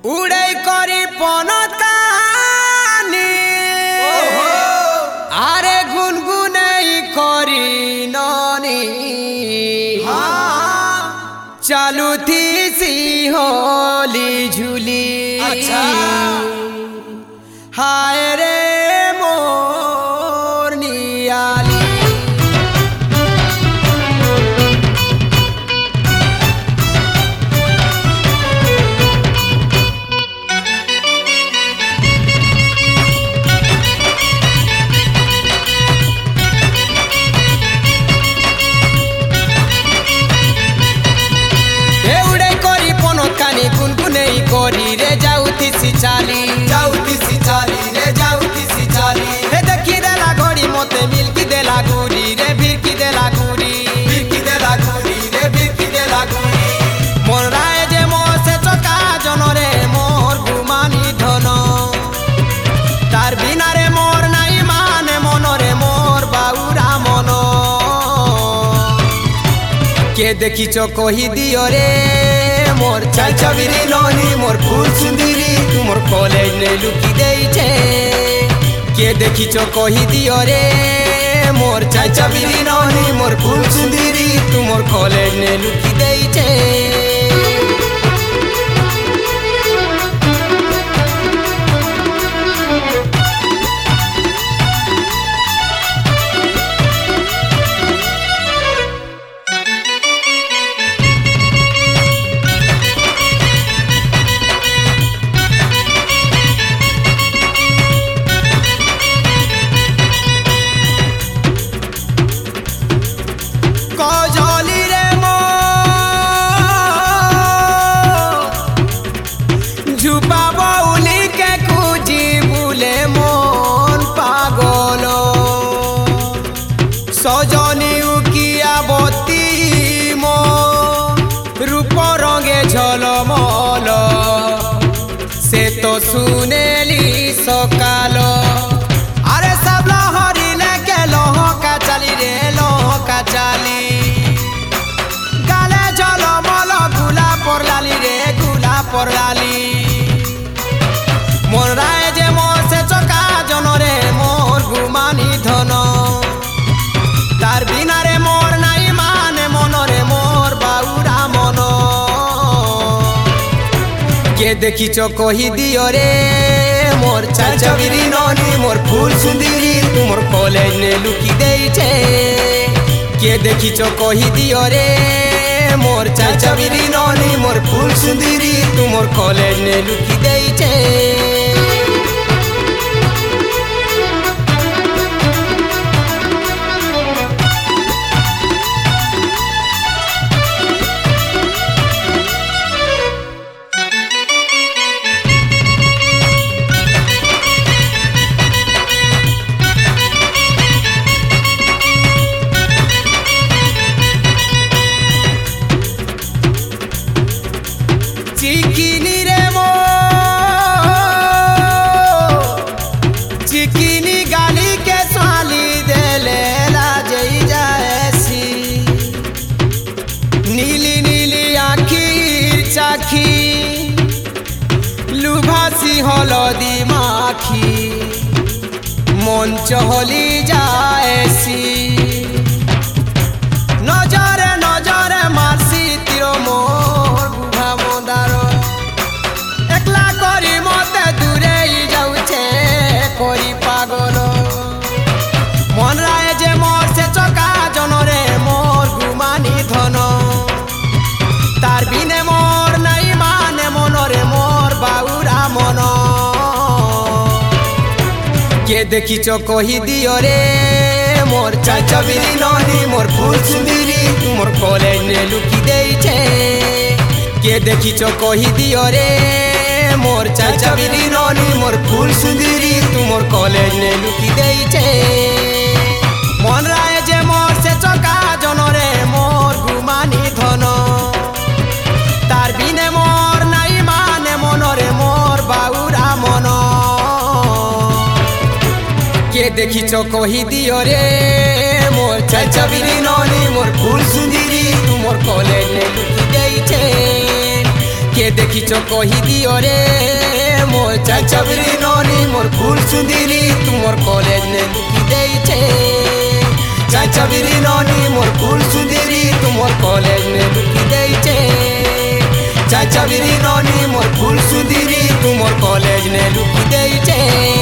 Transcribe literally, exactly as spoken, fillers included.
उड़े करी पनतानी आरे गुनगुने करी ननी चालू थी सी होली झूली अच्छा हाय रे मोर नियाली कोरी रे जाऊती सी चाली जाऊती सी चाली रे जाऊती सी चाली हे देखी देला घोड़ी मोते मिलकी देला गुरी रे भिरकी देला गुरी बिरकी देला गुरी रे बिरकी देला गुरी मोर राय जे मोर से चका जनरे मोर गुमानी धन तार बिना रे मोर नाई माने मनरे मोर बाउरा मन के देखी चो कही दियो रे मोर चाल चबिरी ननी मोर फूल सुंदरी तू मोर कॉलेज ने लुकी देई छे के देखी चो कही दियो रे मोर चाल चबिरी ननी मोर फूल सुंदरी तू मोर कॉलेज ने लुकी देई छे सजनी उकिया बती मो रूप रंगे झलमल से तो सुनेली सकाल अरे सब लहरी लेके लहका चाली रे लहका चाली गाले झलमल गुला पर लाली रे गुला पर लाली मोर राय जे मोर से चका जनरे मोर गुमानी धन तार बिना रे मोर नाई माने मनरे मोर बाउरा मन के देखी चो कही दियो रे मोर चाल चबिरी ननी मोर फूल सुंदरी तू मोर कॉलेज ने लुकी देई छे के देखी चो कही दियो रे मोर चाल चबिरी ननी मोर फूल सुंदरी तू मोर कॉलेज ने लुकी देई छे चिकिनी रे मो चिकिनी गाली के साली देले लाजई जाएसी नीली नीली आखिर चाखी लुभासी हलदी माखी मन चहली जाएसी नजरे नजरे मारसी तीरो मोर बुढ़ा मोदारो एकला करी मते दूरे जाऊछे करी पागल मन राय जे मोर से चका जनरे मोर गुमानी धन तार बिने मोर नाई माने मनरे मोर बाउरा मन के देखी चो कही दियो रे मोर चाल चबिरी ननी मोर फूल सुंदरी तू मोर कॉलेज ने लुकी देई छे के देखी चो कही दियो रे मोर चाल चबिरी ननी मोर फूल सुंदरी तू मोर कॉलेज ने लुकी देई छे मन राय जे मोर से चका जनरे मोर गुमानी धन तार बिने मोर नाई माने मनरे मोर बाउरा मन के देखी चो कही दियो रे मोर चाल चबिरी ननी मोर फूल सुंदरी तू मोर कॉलेज ने लुकी देई छे के देखिछ कही दियो रे मोर चाचबरी ननी मोर फूल सुंदरी तुमर कॉलेज ने लुकी देइछे चाचबरी ननी मोर फूल सुंदरी तुमर कॉलेज ने लुकी देइछे चाचबरी ननी मोर फूल सुंदरी तुमर कॉलेज ने लुकी देइछे।